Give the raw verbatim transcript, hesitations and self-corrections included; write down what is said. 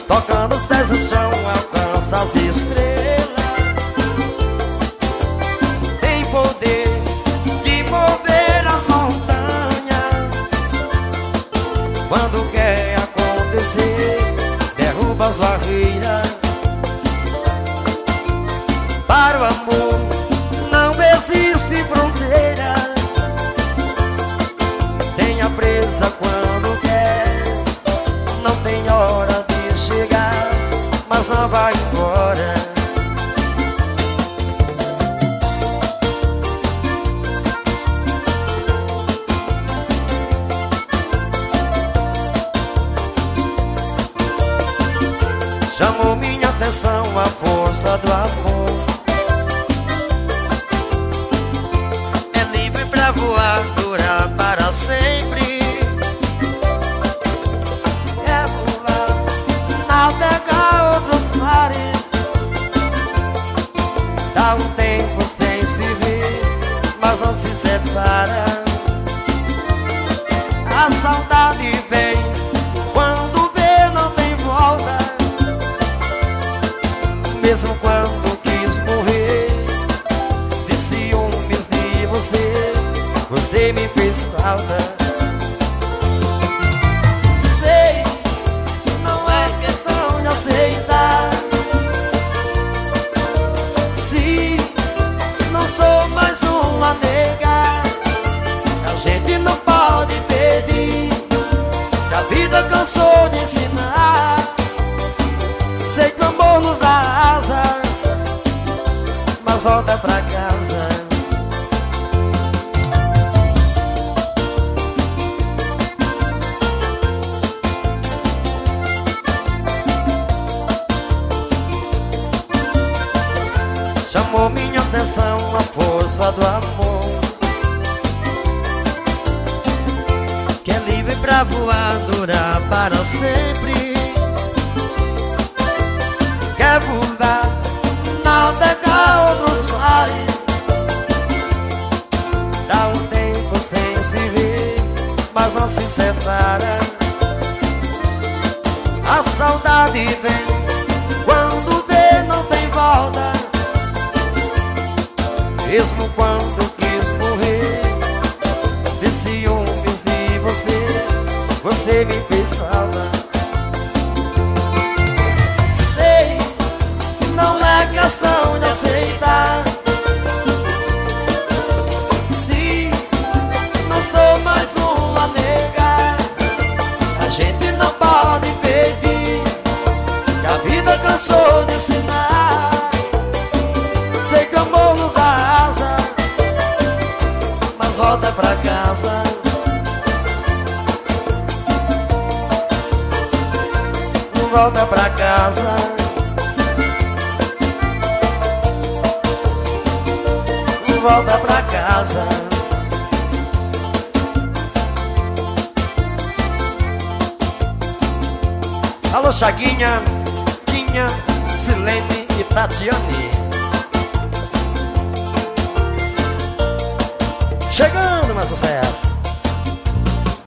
tocando os pés no chão, alcança as estrelas. Tem poder de mover as montanhas. Quando quer acontecer, derruba as barreiras. Para o amor não existe fronteira. Tem a presa quando quer, não tem hora de chegar, mas não vai embora. Chamou minha atenção a força do amor. É livre pra voar, durar para sempre. É voar, navegar outros mares. Dá um tempo sem se ver, mas não se separa. A saudade vem quando vê, não tem volta. Mesmo quando quis morrer de ciúmes de você, você me fez falta. Sei, não é questão de aceitar. Se não sou mais um a negar, a gente não pode pedir, que a vida cansou de ensinar. Sei que o amor nos dá asa, mas volta pra casa. Chamou minha atenção a força do amor, que é livre pra voar, durar para sempre. Quer voar, navegar outros mares. Dá um tempo sem se ver, mas não se separa. A saudade vem quando vê, não tem volta. Mesmo quando quis morrer de ciúmes de você, você me fez falta. Não é questão de aceitar. Se não sou mais um a negar, a gente não pode pedir, que a vida cansou de ensinar. Sei que o amor nos dá asa, mas volta pra casa. Volta pra casa. Volta pra casa. Alô, Chaguinha, Tinha, Silene e Tatiane. Chegando, meu sucesso.